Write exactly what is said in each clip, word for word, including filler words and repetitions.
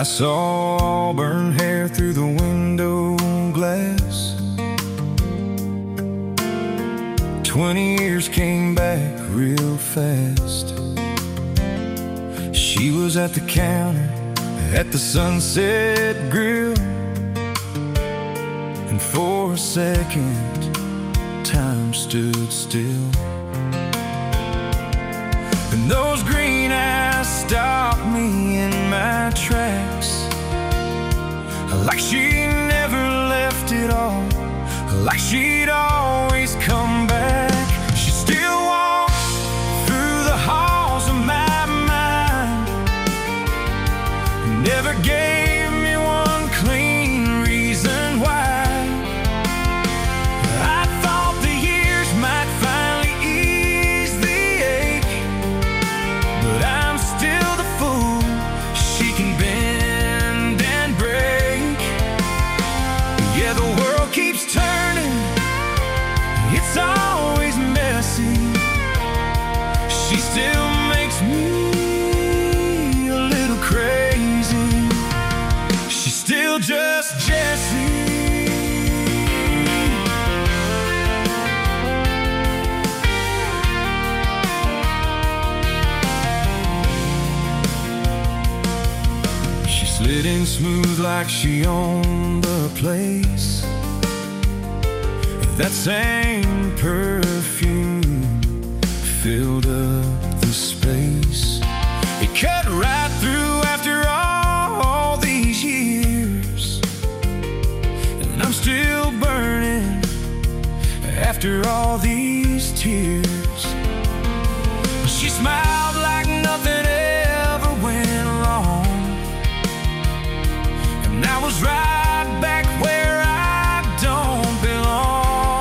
I saw auburn hair through the window glass. Twenty years came back real fast. She was at the counter at the Sunset Grill, and for a second time stood still. And those green eyes stopped me in my tracks, like she never left it all, like she'd always come back. She still walks through the halls of my mind, never gave me one clean reason why. I thought the years might finally ease the ache, but I'm still the fool she can bend and break. Yeah, the world keeps turning, it's always messy. She still makes me a little crazy. She's still just Jessie. She slid in smooth like she owned the place. That same perfume filled up the space. It cut right through after all these years, and I'm still burning after all these tears. She smiled like nothing ever went wrong, and I was right back where I don't belong.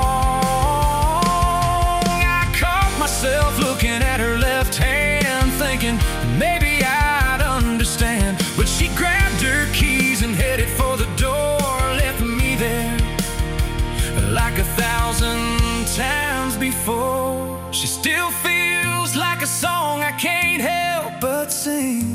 Looking at her left hand, thinking maybe I'd understand, but she grabbed her keys and headed for the door, left me there like a thousand times before. She still feels like a song I can't help but sing,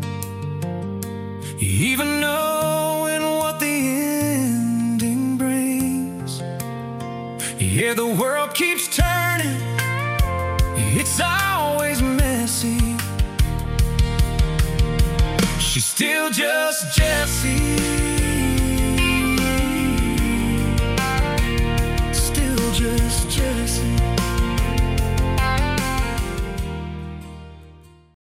even knowing what the ending brings. Yeah, the world keeps turning, it's always messy. She's still just Jessie.